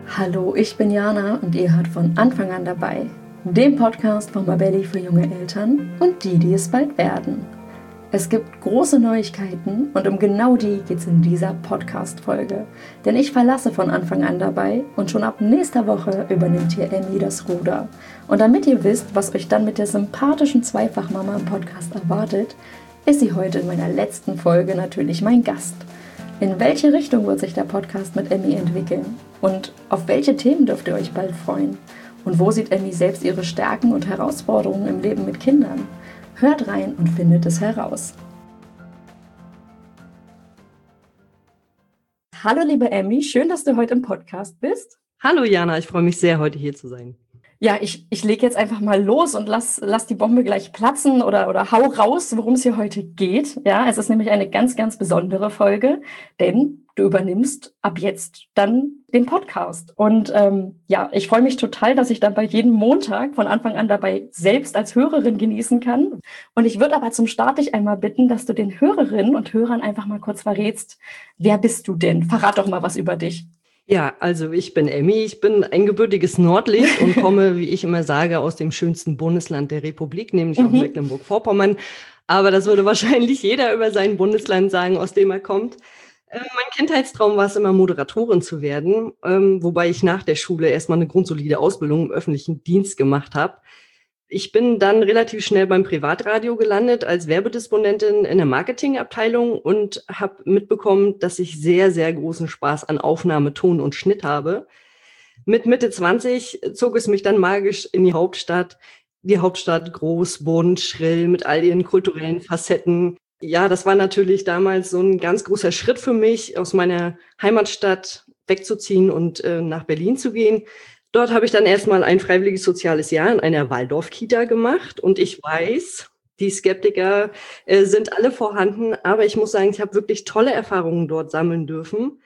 Hallo, ich bin Jana und ihr hört von Anfang an dabei, dem Podcast von Mabelli für junge Eltern und die es bald werden. Es gibt große Neuigkeiten und um genau die geht es in dieser Podcast-Folge. Denn ich verlasse von Anfang an dabei und schon ab nächster Woche übernimmt hier Emmy das Ruder. Und damit ihr wisst, was euch dann mit der sympathischen Zweifachmama im Podcast erwartet, ist sie heute in meiner letzten Folge natürlich mein Gast. In welche Richtung wird sich der Podcast mit Emmy entwickeln? Und auf welche Themen dürft ihr euch bald freuen? Und wo sieht Emmy selbst ihre Stärken und Herausforderungen im Leben mit Kindern? Hört rein und findet es heraus. Hallo liebe Emmy, schön, dass du heute im Podcast bist. Hallo Jana, ich freue mich sehr, heute hier zu sein. Ja, ich lege jetzt einfach mal los und lass die Bombe gleich platzen oder hau raus, worum es hier heute geht. Ja, es ist nämlich eine ganz, ganz besondere Folge, denn du übernimmst ab jetzt dann den Podcast. Und ich freue mich total, dass ich dann bei jedem Montag von Anfang an dabei selbst als Hörerin genießen kann. Und ich würde aber zum Start dich einmal bitten, dass du den Hörerinnen und Hörern einfach mal kurz verrätst, wer bist du denn? Verrat doch mal was über dich. Ja, also ich bin Emmy, ich bin ein gebürtiges Nordlicht und komme, wie ich immer sage, aus dem schönsten Bundesland der Republik, nämlich aus Mecklenburg-Vorpommern. Aber das würde wahrscheinlich jeder über sein Bundesland sagen, aus dem er kommt. Mein Kindheitstraum war es immer, Moderatorin zu werden, wobei ich nach der Schule erstmal eine grundsolide Ausbildung im öffentlichen Dienst gemacht habe. Ich bin dann relativ schnell beim Privatradio gelandet als Werbedisponentin in der Marketingabteilung und habe mitbekommen, dass ich sehr, sehr großen Spaß an Aufnahme, Ton und Schnitt habe. Mit Mitte 20 zog es mich dann magisch in die Hauptstadt. Die Hauptstadt groß, bunt, schrill, mit all ihren kulturellen Facetten. Ja, das war natürlich damals so ein ganz großer Schritt für mich, aus meiner Heimatstadt wegzuziehen und nach Berlin zu gehen. Dort habe ich dann erstmal ein freiwilliges soziales Jahr in einer Waldorf-Kita gemacht. Und ich weiß, die Skeptiker sind alle vorhanden, aber ich muss sagen, ich habe wirklich tolle Erfahrungen dort sammeln dürfen.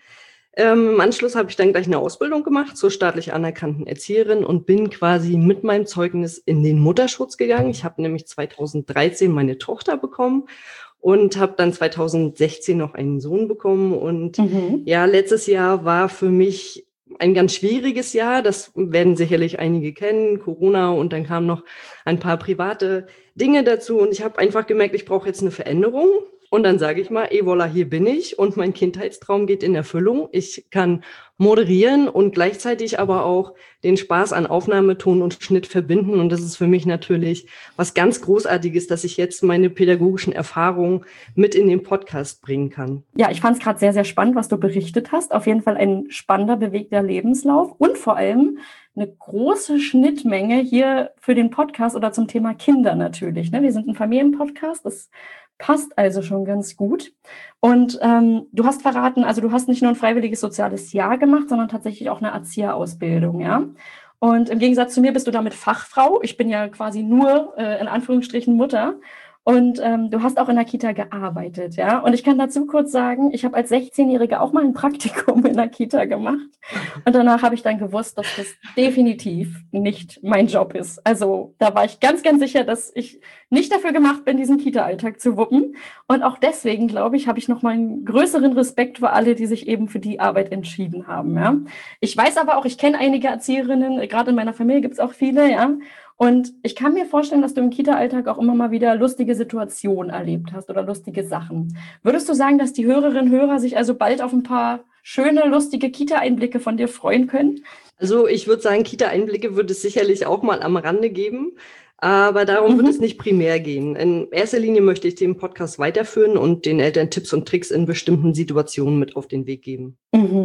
Im Anschluss habe ich dann gleich eine Ausbildung gemacht zur staatlich anerkannten Erzieherin und bin quasi mit meinem Zeugnis in den Mutterschutz gegangen. Ich habe nämlich 2013 meine Tochter bekommen und habe dann 2016 noch einen Sohn bekommen. Und ja, letztes Jahr war für mich ein ganz schwieriges Jahr, das werden sicherlich einige kennen, Corona, und dann kamen noch ein paar private Dinge dazu und ich habe einfach gemerkt, ich brauche jetzt eine Veränderung und dann sage ich mal, voilà, hier bin ich und mein Kindheitstraum geht in Erfüllung. Ich kann moderieren und gleichzeitig aber auch den Spaß an Aufnahme, Ton und Schnitt verbinden und das ist für mich natürlich was ganz Großartiges, dass ich jetzt meine pädagogischen Erfahrungen mit in den Podcast bringen kann. Ja, ich fand es gerade sehr, sehr spannend, was du berichtet hast. Auf jeden Fall ein spannender, bewegter Lebenslauf und vor allem eine große Schnittmenge hier für den Podcast oder zum Thema Kinder natürlich. Ne? Wir sind ein Familienpodcast, das passt also schon ganz gut. Und du hast verraten, also du hast nicht nur ein freiwilliges soziales Jahr gemacht, sondern tatsächlich auch eine Erzieherausbildung, ja? Und im Gegensatz zu mir bist du damit Fachfrau. Ich bin ja quasi nur, in Anführungsstrichen, Mutter. Und du hast auch in der Kita gearbeitet, ja. Und ich kann dazu kurz sagen, ich habe als 16-Jährige auch mal ein Praktikum in der Kita gemacht. Und danach habe ich dann gewusst, dass das definitiv nicht mein Job ist. Also da war ich ganz, ganz sicher, dass ich nicht dafür gemacht bin, diesen Kita-Alltag zu wuppen. Und auch deswegen, glaube ich, habe ich noch mal einen größeren Respekt für alle, die sich eben für die Arbeit entschieden haben, ja. Ich weiß aber auch, ich kenne einige Erzieherinnen, gerade in meiner Familie gibt es auch viele, ja. Und ich kann mir vorstellen, dass du im Kita-Alltag auch immer mal wieder lustige Situationen erlebt hast oder lustige Sachen. Würdest du sagen, dass die Hörerinnen und Hörer sich also bald auf ein paar schöne, lustige Kita-Einblicke von dir freuen können? Also ich würde sagen, Kita-Einblicke wird es sicherlich auch mal am Rande geben. Aber darum wird es nicht primär gehen. In erster Linie möchte ich den Podcast weiterführen und den Eltern Tipps und Tricks in bestimmten Situationen mit auf den Weg geben.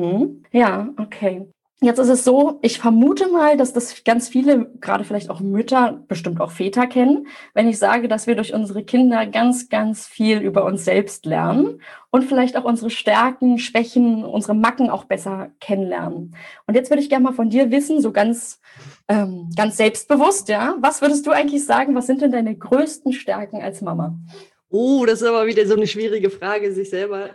Ja, okay. Jetzt ist es so, ich vermute mal, dass das ganz viele, gerade vielleicht auch Mütter, bestimmt auch Väter kennen, wenn ich sage, dass wir durch unsere Kinder ganz, ganz viel über uns selbst lernen und vielleicht auch unsere Stärken, Schwächen, unsere Macken auch besser kennenlernen. Und jetzt würde ich gerne mal von dir wissen, so ganz selbstbewusst, ja, was würdest du eigentlich sagen, was sind denn deine größten Stärken als Mama? Oh, das ist aber wieder so eine schwierige Frage, sich selber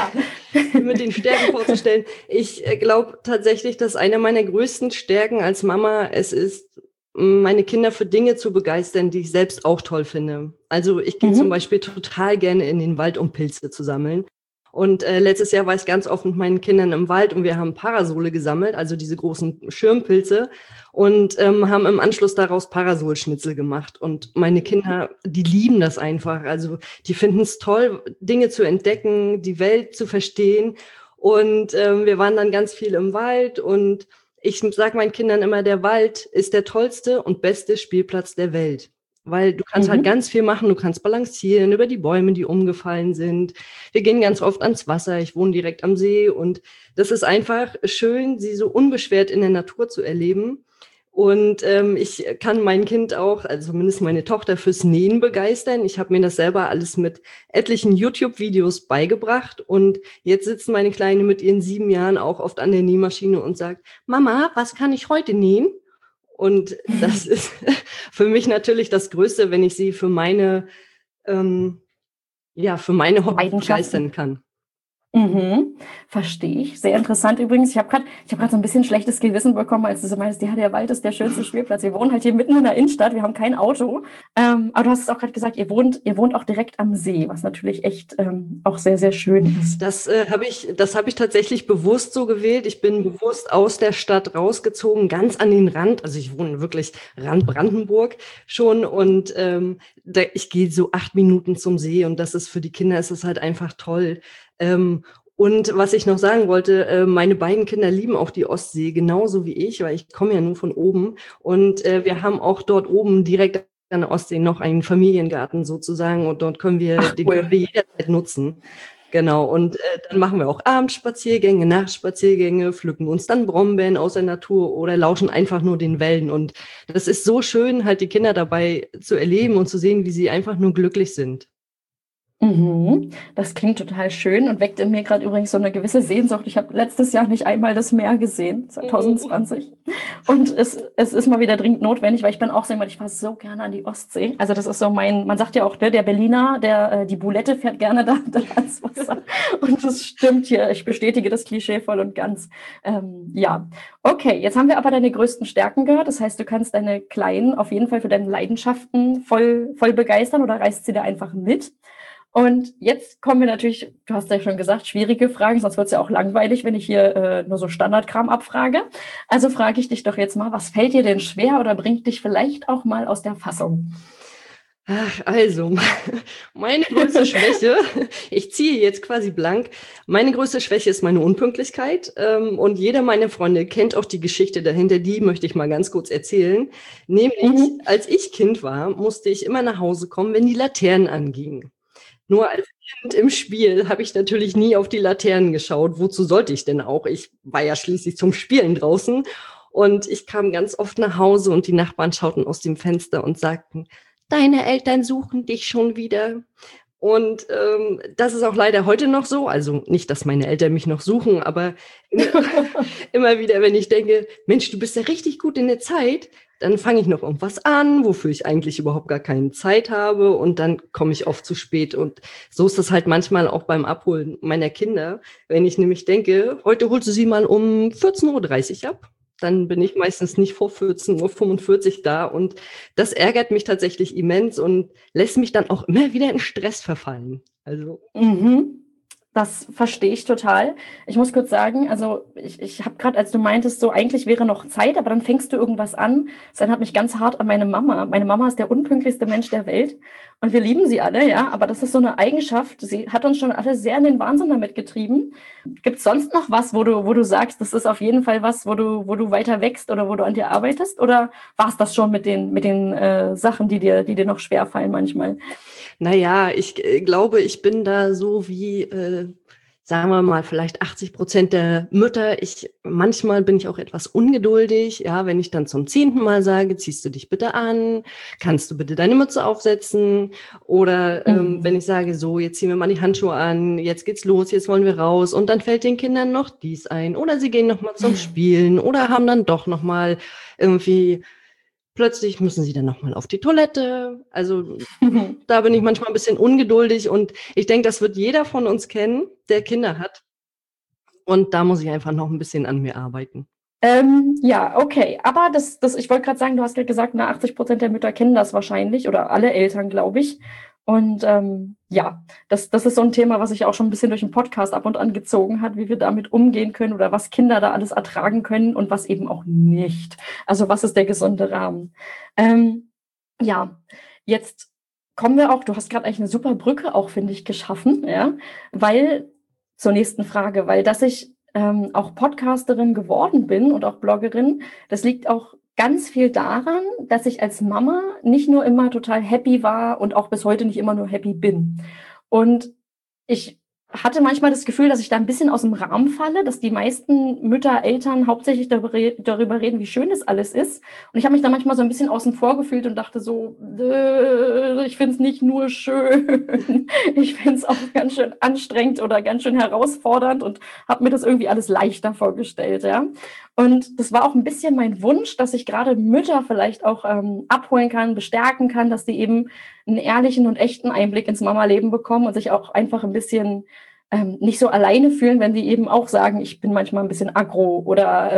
mit den Stärken vorzustellen. Ich glaube tatsächlich, dass eine meiner größten Stärken als Mama es ist, meine Kinder für Dinge zu begeistern, die ich selbst auch toll finde. Also ich gehe zum Beispiel total gerne in den Wald, um Pilze zu sammeln. Und letztes Jahr war ich ganz oft mit meinen Kindern im Wald und wir haben Parasole gesammelt, also diese großen Schirmpilze, und haben im Anschluss daraus Parasolschnitzel gemacht. Und meine Kinder, die lieben das einfach. Also die finden es toll, Dinge zu entdecken, die Welt zu verstehen. Und wir waren dann ganz viel im Wald und ich sage meinen Kindern immer, der Wald ist der tollste und beste Spielplatz der Welt. Weil du kannst halt ganz viel machen, du kannst balancieren über die Bäume, die umgefallen sind. Wir gehen ganz oft ans Wasser, ich wohne direkt am See und das ist einfach schön, sie so unbeschwert in der Natur zu erleben. Und ich kann mein Kind auch, also zumindest meine Tochter, fürs Nähen begeistern. Ich habe mir das selber alles mit etlichen YouTube-Videos beigebracht und jetzt sitzt meine Kleine mit ihren 7 Jahren auch oft an der Nähmaschine und sagt, Mama, was kann ich heute nähen? Und das ist für mich natürlich das Größte, wenn ich sie für meine Hobby begeistern kann. Verstehe ich. Sehr interessant übrigens. Ich habe gerade so ein bisschen schlechtes Gewissen bekommen, als du so meinst, ja, der Wald ist der schönste Spielplatz. Wir wohnen halt hier mitten in der Innenstadt, wir haben kein Auto. Aber du hast es auch gerade gesagt, ihr wohnt auch direkt am See, was natürlich echt auch sehr, sehr schön ist. Das habe ich tatsächlich bewusst so gewählt. Ich bin bewusst aus der Stadt rausgezogen, ganz an den Rand. Also ich wohne wirklich Rand Brandenburg schon und ich gehe so 8 Minuten zum See und das ist für die Kinder, ist es halt einfach toll. Und was ich noch sagen wollte, meine beiden Kinder lieben auch die Ostsee, genauso wie ich, weil ich komme ja nur von oben. Und wir haben auch dort oben direkt an der Ostsee noch einen Familiengarten sozusagen und dort können wir den können wir jederzeit nutzen. Genau, und dann machen wir auch Abendspaziergänge, Nachtspaziergänge, pflücken uns dann Brombeeren aus der Natur oder lauschen einfach nur den Wellen. Und das ist so schön, halt die Kinder dabei zu erleben und zu sehen, wie sie einfach nur glücklich sind. Das klingt total schön und weckt in mir gerade übrigens so eine gewisse Sehnsucht. Ich habe letztes Jahr nicht einmal das Meer gesehen, 2020. Und es ist mal wieder dringend notwendig, weil ich bin auch so jemand, ich fahre so gerne an die Ostsee. Also das ist so man sagt ja auch, ne, der Berliner, die Bulette fährt gerne da ans Wasser. Und das stimmt hier. Ich bestätige das Klischee voll und ganz. Ja, okay. Jetzt haben wir aber deine größten Stärken gehört. Das heißt, du kannst deine Kleinen auf jeden Fall für deine Leidenschaften voll begeistern oder reißt sie da einfach mit. Und jetzt kommen wir natürlich, du hast ja schon gesagt, schwierige Fragen, sonst wird es ja auch langweilig, wenn ich hier nur so Standardkram abfrage. Also frage ich dich doch jetzt mal, was fällt dir denn schwer oder bringt dich vielleicht auch mal aus der Fassung? Also, meine größte Schwäche, ich ziehe jetzt quasi blank, meine größte Schwäche ist meine Unpünktlichkeit und jeder meiner Freunde kennt auch die Geschichte dahinter, die möchte ich mal ganz kurz erzählen. Nämlich, als ich Kind war, musste ich immer nach Hause kommen, wenn die Laternen angingen. Nur als Kind im Spiel habe ich natürlich nie auf die Laternen geschaut. Wozu sollte ich denn auch? Ich war ja schließlich zum Spielen draußen. Und ich kam ganz oft nach Hause und die Nachbarn schauten aus dem Fenster und sagten, deine Eltern suchen dich schon wieder. Und das ist auch leider heute noch so. Also nicht, dass meine Eltern mich noch suchen, aber immer wieder, wenn ich denke, Mensch, du bist ja richtig gut in der Zeit, dann fange ich noch irgendwas an, wofür ich eigentlich überhaupt gar keine Zeit habe und dann komme ich oft zu spät. Und so ist das halt manchmal auch beim Abholen meiner Kinder. Wenn ich nämlich denke, heute holst du sie mal um 14:30 Uhr ab, dann bin ich meistens nicht vor 14:45 Uhr da und das ärgert mich tatsächlich immens und lässt mich dann auch immer wieder in Stress verfallen. Also Das verstehe ich total. Ich muss kurz sagen, also ich habe gerade, als du meintest, so eigentlich wäre noch Zeit, aber dann fängst du irgendwas an. Das erinnert mich ganz hart an meine Mama. Meine Mama ist der unpünktlichste Mensch der Welt und wir lieben sie alle, ja, aber das ist so eine Eigenschaft, sie hat uns schon alle sehr in den Wahnsinn damit getrieben. Gibt es sonst noch was, wo du sagst, das ist auf jeden Fall was, wo du weiter wächst oder wo du an dir arbeitest? Oder war es das schon mit den Sachen, die dir noch schwerfallen manchmal? Naja, ich glaube, ich bin da so wie, sagen wir mal, vielleicht 80% der Mütter. Manchmal bin ich auch etwas ungeduldig. Ja, wenn ich dann zum 10. Mal sage, ziehst du dich bitte an, kannst du bitte deine Mütze aufsetzen? Oder wenn ich sage, so, jetzt ziehen wir mal die Handschuhe an, jetzt geht's los, jetzt wollen wir raus. Und dann fällt den Kindern noch dies ein. Oder sie gehen nochmal zum Spielen oder haben dann doch nochmal irgendwie... Plötzlich müssen sie dann nochmal auf die Toilette. Also da bin ich manchmal ein bisschen ungeduldig und ich denke, das wird jeder von uns kennen, der Kinder hat. Und da muss ich einfach noch ein bisschen an mir arbeiten. Ja, okay. Aber ich wollte gerade sagen, du hast ja gesagt, 80% der Mütter kennen das wahrscheinlich oder alle Eltern, glaube ich. Und ja, das ist so ein Thema, was sich auch schon ein bisschen durch den Podcast ab und an gezogen hat, wie wir damit umgehen können oder was Kinder da alles ertragen können und was eben auch nicht. Also was ist der gesunde Rahmen? Ja, jetzt kommen wir auch, du hast gerade eigentlich eine super Brücke auch, finde ich, geschaffen, ja, weil zur nächsten Frage, weil dass ich auch Podcasterin geworden bin und auch Bloggerin, das liegt auch ganz viel daran, dass ich als Mama nicht nur immer total happy war und auch bis heute nicht immer nur happy bin. Und ich hatte manchmal das Gefühl, dass ich da ein bisschen aus dem Rahmen falle, dass die meisten Mütter, Eltern hauptsächlich darüber reden, wie schön das alles ist. Und ich habe mich da manchmal so ein bisschen außen vor gefühlt und dachte so, ich finde es nicht nur schön, ich finde es auch ganz schön anstrengend oder ganz schön herausfordernd und habe mir das irgendwie alles leichter vorgestellt, ja. Und das war auch ein bisschen mein Wunsch, dass ich gerade Mütter vielleicht auch abholen kann, bestärken kann, dass die eben einen ehrlichen und echten Einblick ins Mama-Leben bekommen und sich auch einfach ein bisschen nicht so alleine fühlen, wenn die eben auch sagen, ich bin manchmal ein bisschen aggro oder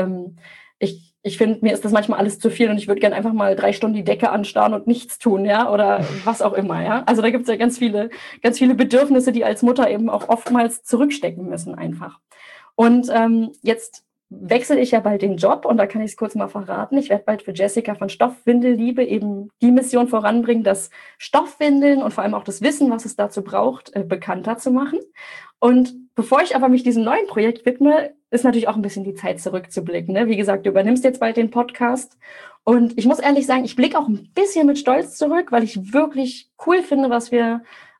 ich finde, mir ist das manchmal alles zu viel und ich würde gerne einfach mal 3 Stunden die Decke anstarren und nichts tun, ja, oder was auch immer, ja. Also da gibt es ja ganz viele Bedürfnisse, die als Mutter eben auch oftmals zurückstecken müssen einfach. Und jetzt wechsle ich ja bald den Job und da kann ich es kurz mal verraten. Ich werde bald für Jessica von Stoffwindelliebe eben die Mission voranbringen, das Stoffwindeln und vor allem auch das Wissen, was es dazu braucht, bekannter zu machen. Und bevor ich aber mich diesem neuen Projekt widme, ist natürlich auch ein bisschen die Zeit zurückzublicken. Ne? Wie gesagt, du übernimmst jetzt bald den Podcast. Und ich muss ehrlich sagen, ich blicke auch ein bisschen mit Stolz zurück, weil ich wirklich cool finde, was wir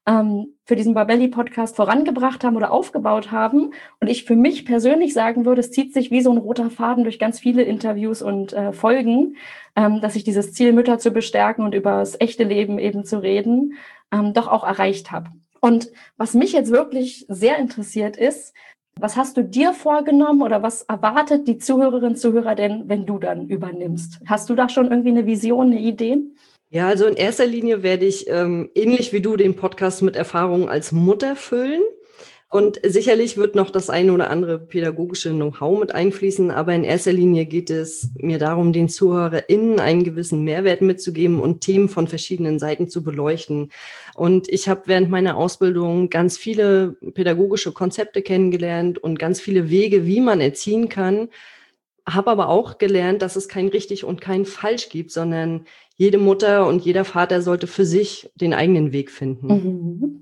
für diesen Babelli-Podcast vorangebracht haben oder aufgebaut haben. Und ich für mich persönlich sagen würde, es zieht sich wie so ein roter Faden durch ganz viele Interviews und Folgen, dass ich dieses Ziel, Mütter zu bestärken und über das echte Leben eben zu reden, doch auch erreicht habe. Und was mich jetzt wirklich sehr interessiert ist, was hast du dir vorgenommen oder was erwartet die Zuhörerinnen und Zuhörer denn, wenn du dann übernimmst? Hast du da schon irgendwie eine Vision, eine Idee? Ja, also in erster Linie werde ich ähnlich wie du den Podcast mit Erfahrungen als Mutter füllen. Und sicherlich wird noch das eine oder andere pädagogische Know-how mit einfließen, aber in erster Linie geht es mir darum, den ZuhörerInnen einen gewissen Mehrwert mitzugeben und Themen von verschiedenen Seiten zu beleuchten. Und ich habe während meiner Ausbildung ganz viele pädagogische Konzepte kennengelernt und ganz viele Wege, wie man erziehen kann, habe aber auch gelernt, dass es kein richtig und kein falsch gibt, sondern jede Mutter und jeder Vater sollte für sich den eigenen Weg finden. Mhm.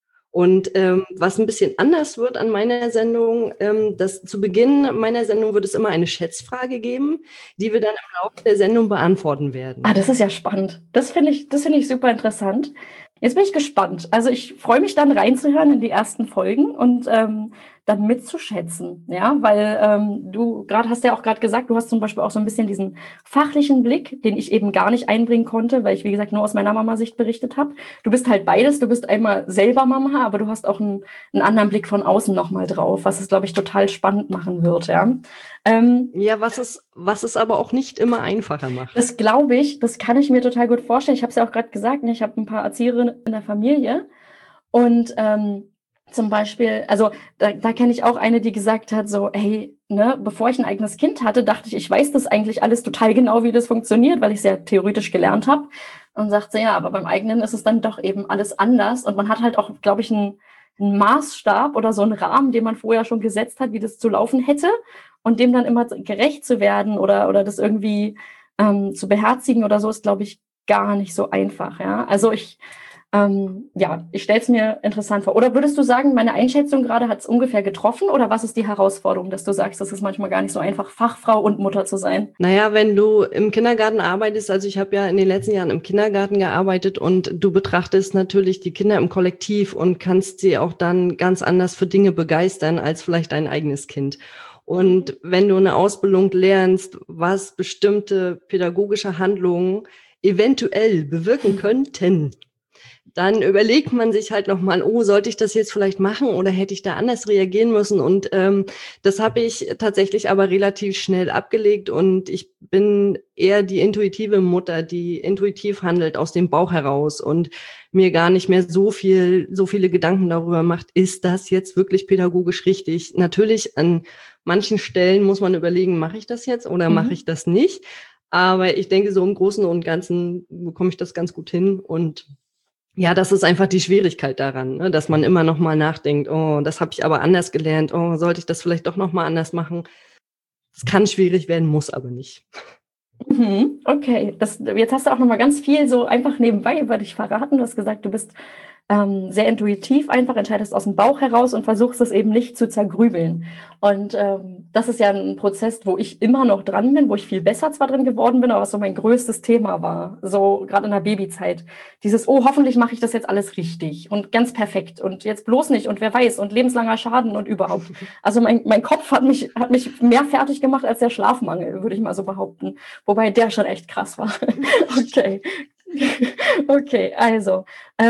Und was ein bisschen anders wird an meiner Sendung, dass zu Beginn meiner Sendung wird es immer eine Schätzfrage geben, die wir dann im Laufe der Sendung beantworten werden. Ah, das ist ja spannend. Das finde ich super interessant. Jetzt bin ich gespannt. Also ich freue mich dann reinzuhören in die ersten Folgen und dann mitzuschätzen, ja, weil du hast ja auch gerade gesagt, du hast zum Beispiel auch so ein bisschen diesen fachlichen Blick, den ich eben gar nicht einbringen konnte, weil ich, wie gesagt, nur aus meiner Mama-Sicht berichtet habe. Du bist halt beides, du bist einmal selber Mama, aber du hast auch einen anderen Blick von außen nochmal drauf, was es, glaube ich, total spannend machen wird, ja. Ja, was es aber auch nicht immer einfacher macht. Das glaube ich, das kann ich mir total gut vorstellen. Ich habe es ja auch gerade gesagt, ne, ich habe ein paar Erzieherinnen in der Familie und zum Beispiel, also da kenne ich auch eine, die gesagt hat, so, hey, ne, bevor ich ein eigenes Kind hatte, dachte ich, ich weiß das eigentlich alles total genau, wie das funktioniert, weil ich es ja theoretisch gelernt habe. Und sagt sie, ja, aber beim eigenen ist es dann doch eben alles anders. Und man hat halt auch, glaube ich, einen Maßstab oder so einen Rahmen, den man vorher schon gesetzt hat, wie das zu laufen hätte. Und dem dann immer gerecht zu werden oder das irgendwie zu beherzigen oder so, ist, glaube ich, gar nicht so einfach. Ja, also ich stelle es mir interessant vor. Oder würdest du sagen, meine Einschätzung gerade hat es ungefähr getroffen? Oder was ist die Herausforderung, dass du sagst, das ist manchmal gar nicht so einfach, Fachfrau und Mutter zu sein? Naja, wenn du im Kindergarten arbeitest, also ich habe ja in den letzten Jahren im Kindergarten gearbeitet und du betrachtest natürlich die Kinder im Kollektiv und kannst sie auch dann ganz anders für Dinge begeistern als vielleicht dein eigenes Kind. Und wenn du eine Ausbildung lernst, was bestimmte pädagogische Handlungen eventuell bewirken könnten, dann überlegt man sich halt nochmal, oh, sollte ich das jetzt vielleicht machen oder hätte ich da anders reagieren müssen? Und das habe ich tatsächlich aber relativ schnell abgelegt und ich bin eher die intuitive Mutter, die intuitiv handelt aus dem Bauch heraus und mir gar nicht mehr so viele Gedanken darüber macht, ist das jetzt wirklich pädagogisch richtig? Natürlich an manchen Stellen muss man überlegen, mache ich das jetzt oder mache ich das nicht? Aber ich denke, so im Großen und Ganzen bekomme ich das ganz gut hin und Ja, das ist einfach die Schwierigkeit daran, ne? Dass man immer noch mal nachdenkt, oh, das habe ich aber anders gelernt, oh, sollte ich das vielleicht doch noch mal anders machen? Es kann schwierig werden, muss aber nicht. Mhm, okay, jetzt hast du auch noch mal ganz viel so einfach nebenbei über dich verraten. Du hast gesagt, du bist sehr intuitiv einfach, entscheidest aus dem Bauch heraus und versuchst es eben nicht zu zergrübeln. Und das ist ja ein Prozess, wo ich immer noch dran bin, wo ich viel besser zwar drin geworden bin, aber was so mein größtes Thema war, so gerade in der Babyzeit. Dieses, oh, hoffentlich mache ich das jetzt alles richtig und ganz perfekt und jetzt bloß nicht und wer weiß und lebenslanger Schaden und überhaupt. Also mein Kopf hat mich mehr fertig gemacht als der Schlafmangel, würde ich mal so behaupten. Wobei der schon echt krass war. Okay. Okay, also,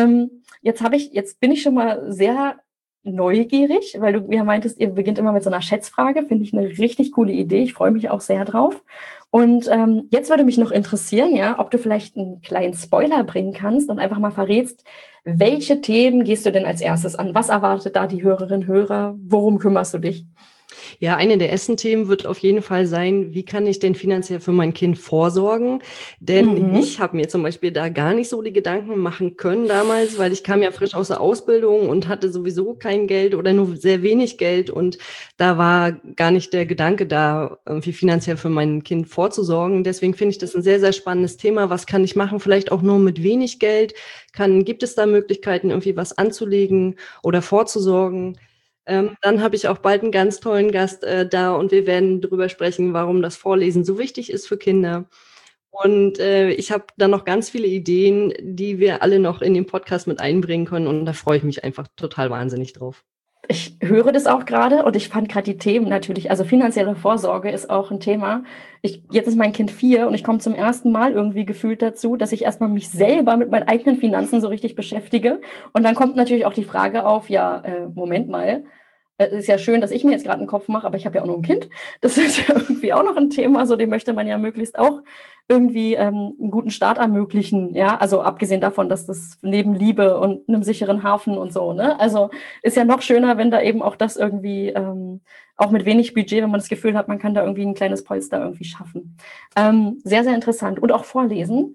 jetzt bin ich schon mal sehr neugierig, weil du ja meintest, ihr beginnt immer mit so einer Schätzfrage. Finde ich eine richtig coole Idee. Ich freue mich auch sehr drauf. Und jetzt würde mich noch interessieren, ja, ob du vielleicht einen kleinen Spoiler bringen kannst und einfach mal verrätst, welche Themen gehst du denn als erstes an? Was erwartet da die Hörerinnen und Hörer? Worum kümmerst du dich? Ja, eine der ersten Themen wird auf jeden Fall sein, wie kann ich denn finanziell für mein Kind vorsorgen? Denn ich habe mir zum Beispiel da gar nicht so die Gedanken machen können damals, weil ich kam ja frisch aus der Ausbildung und hatte sowieso kein Geld oder nur sehr wenig Geld. Und da war gar nicht der Gedanke da, irgendwie finanziell für mein Kind vorzusorgen. Deswegen finde ich das ein sehr, sehr spannendes Thema. Was kann ich machen? Vielleicht auch nur mit wenig Geld. Gibt es da Möglichkeiten, irgendwie was anzulegen oder vorzusorgen? Dann habe ich auch bald einen ganz tollen Gast da und wir werden darüber sprechen, warum das Vorlesen so wichtig ist für Kinder. Und ich habe dann noch ganz viele Ideen, die wir alle noch in den Podcast mit einbringen können und da freue ich mich einfach total wahnsinnig drauf. Ich höre das auch gerade und ich fand gerade die Themen natürlich, also finanzielle Vorsorge ist auch ein Thema. Jetzt ist mein Kind 4 und ich komme zum ersten Mal irgendwie gefühlt dazu, dass ich erstmal mich selber mit meinen eigenen Finanzen so richtig beschäftige. Und dann kommt natürlich auch die Frage auf, ja, Moment mal, es ist ja schön, dass ich mir jetzt gerade einen Kopf mache, aber ich habe ja auch noch ein Kind. Das ist ja irgendwie auch noch ein Thema, so dem möchte man ja möglichst auch irgendwie einen guten Start ermöglichen. Ja, also abgesehen davon, dass das neben Liebe und einem sicheren Hafen und so, ne? Also ist ja noch schöner, wenn da eben auch das irgendwie auch mit wenig Budget, wenn man das Gefühl hat, man kann da irgendwie ein kleines Polster irgendwie schaffen. Sehr, sehr interessant. Und auch Vorlesen,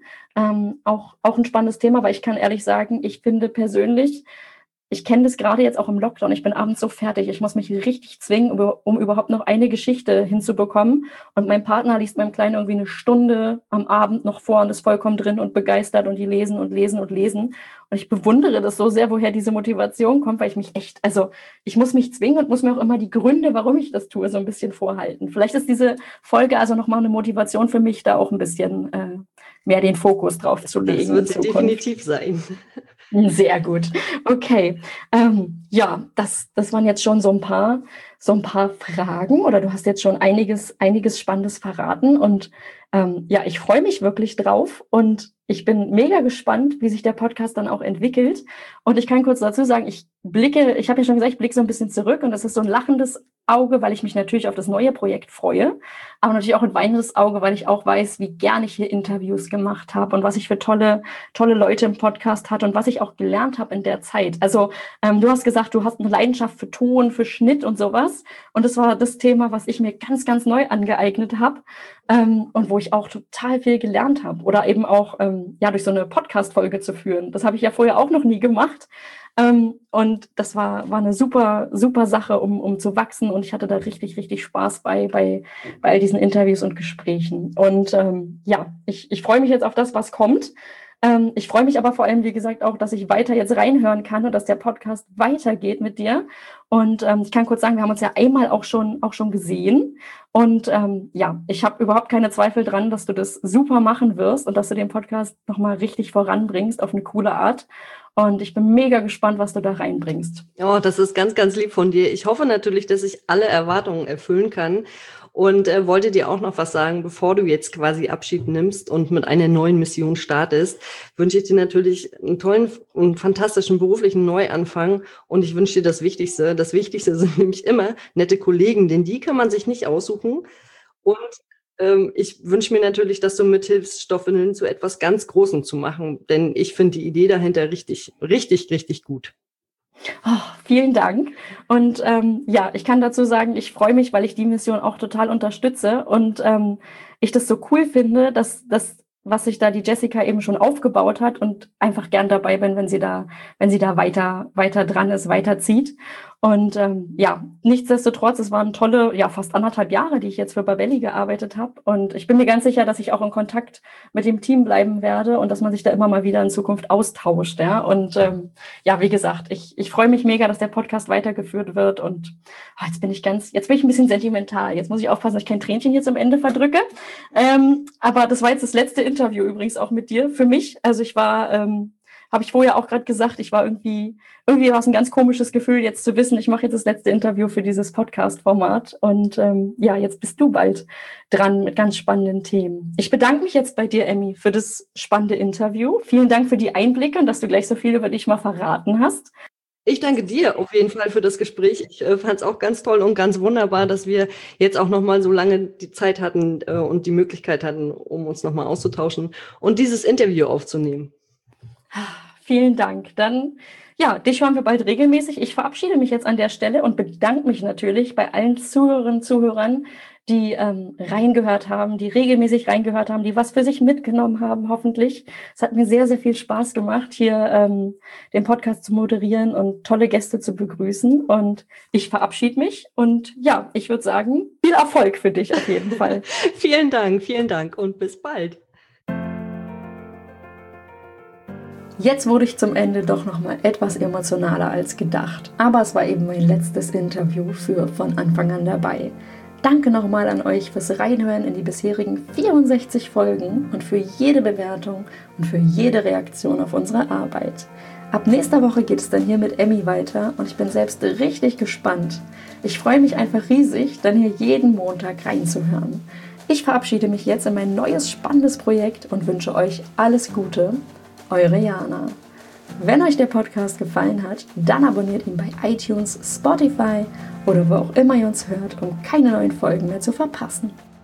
auch ein spannendes Thema, weil ich kann ehrlich sagen, ich finde persönlich, ich kenne das gerade jetzt auch im Lockdown. Ich bin abends so fertig. Ich muss mich richtig zwingen, um überhaupt noch eine Geschichte hinzubekommen. Und mein Partner liest meinem Kleinen irgendwie eine Stunde am Abend noch vor und ist vollkommen drin und begeistert und die lesen und lesen und lesen. Und ich bewundere das so sehr, woher diese Motivation kommt, weil ich mich echt, also ich muss mich zwingen und muss mir auch immer die Gründe, warum ich das tue, so ein bisschen vorhalten. Vielleicht ist diese Folge also nochmal eine Motivation für mich, da auch ein bisschen mehr den Fokus drauf zu legen. Das wird sie definitiv sein. Sehr gut. Okay. Ja, das waren jetzt schon so ein paar Fragen oder du hast jetzt schon einiges Spannendes verraten und ja, ich freue mich wirklich drauf und ich bin mega gespannt, wie sich der Podcast dann auch entwickelt. Und ich kann kurz dazu sagen, ich habe ja schon gesagt, ich blicke so ein bisschen zurück und das ist so ein lachendes Auge, weil ich mich natürlich auf das neue Projekt freue, aber natürlich auch ein weinendes Auge, weil ich auch weiß, wie gern ich hier Interviews gemacht habe und was ich für tolle Leute im Podcast hatte und was ich auch gelernt habe in der Zeit. Also du hast gesagt, du hast eine Leidenschaft für Ton, für Schnitt und sowas und das war das Thema, was ich mir ganz, ganz neu angeeignet habe und wo ich auch total viel gelernt habe oder eben auch ja durch so eine Podcast-Folge zu führen. Das habe ich ja vorher auch noch nie gemacht. Und das war eine super Sache, um zu wachsen. Und ich hatte da richtig, richtig Spaß bei all diesen Interviews und Gesprächen. Und ja, ich freue mich jetzt auf das, was kommt. Ich freue mich aber vor allem, wie gesagt, auch, dass ich weiter jetzt reinhören kann und dass der Podcast weitergeht mit dir. Und ich kann kurz sagen, wir haben uns ja einmal auch schon gesehen. Und ja, ich habe überhaupt keine Zweifel dran, dass du das super machen wirst und dass du den Podcast nochmal richtig voranbringst auf eine coole Art. Und ich bin mega gespannt, was du da reinbringst. Oh, das ist ganz, ganz lieb von dir. Ich hoffe natürlich, dass ich alle Erwartungen erfüllen kann und wollte dir auch noch was sagen, bevor du jetzt quasi Abschied nimmst und mit einer neuen Mission startest, wünsche ich dir natürlich einen tollen und fantastischen beruflichen Neuanfang und ich wünsche dir das Wichtigste. Das Wichtigste sind nämlich immer nette Kollegen, denn die kann man sich nicht aussuchen und ich wünsche mir natürlich, dass du mithilfst, Stoffwindeln zu etwas ganz Großem zu machen, denn ich finde die Idee dahinter richtig, richtig, richtig gut. Oh, vielen Dank. Und ja, ich kann dazu sagen, ich freue mich, weil ich die Mission auch total unterstütze und ich das so cool finde, dass was sich da die Jessica eben schon aufgebaut hat und einfach gern dabei bin, wenn sie da weiter dran ist, weiterzieht. Und nichtsdestotrotz, es waren tolle, fast 1,5 Jahre, die ich jetzt für Babelli gearbeitet habe. Und ich bin mir ganz sicher, dass ich auch in Kontakt mit dem Team bleiben werde und dass man sich da immer mal wieder in Zukunft austauscht. Ja? Und wie gesagt, ich freue mich mega, dass der Podcast weitergeführt wird. Und jetzt bin ich ein bisschen sentimental. Jetzt muss ich aufpassen, dass ich kein Tränchen hier zum Ende verdrücke. Aber das war jetzt das letzte Interview übrigens auch mit dir für mich. Also ich war... habe ich vorher auch gerade gesagt, ich war irgendwie war es ein ganz komisches Gefühl, jetzt zu wissen, ich mache jetzt das letzte Interview für dieses Podcast-Format. Und jetzt bist du bald dran mit ganz spannenden Themen. Ich bedanke mich jetzt bei dir, Emmy, für das spannende Interview. Vielen Dank für die Einblicke und dass du gleich so viel über dich mal verraten hast. Ich danke dir auf jeden Fall für das Gespräch. Ich fand es auch ganz toll und ganz wunderbar, dass wir jetzt auch nochmal so lange die Zeit hatten und die Möglichkeit hatten, um uns nochmal auszutauschen und dieses Interview aufzunehmen. Vielen Dank. Dann, dich hören wir bald regelmäßig. Ich verabschiede mich jetzt an der Stelle und bedanke mich natürlich bei allen Zuhörerinnen und Zuhörern, die reingehört haben, die regelmäßig reingehört haben, die was für sich mitgenommen haben, hoffentlich. Es hat mir sehr, sehr viel Spaß gemacht, hier den Podcast zu moderieren und tolle Gäste zu begrüßen. Und ich verabschiede mich und ich würde sagen, viel Erfolg für dich auf jeden Fall. Vielen Dank und bis bald. Jetzt wurde ich zum Ende doch nochmal etwas emotionaler als gedacht. Aber es war eben mein letztes Interview für von Anfang an dabei. Danke nochmal an euch fürs Reinhören in die bisherigen 64 Folgen und für jede Bewertung und für jede Reaktion auf unsere Arbeit. Ab nächster Woche geht es dann hier mit Emmy weiter und ich bin selbst richtig gespannt. Ich freue mich einfach riesig, dann hier jeden Montag reinzuhören. Ich verabschiede mich jetzt in mein neues spannendes Projekt und wünsche euch alles Gute. Eure Jana. Wenn euch der Podcast gefallen hat, dann abonniert ihn bei iTunes, Spotify oder wo auch immer ihr uns hört, um keine neuen Folgen mehr zu verpassen.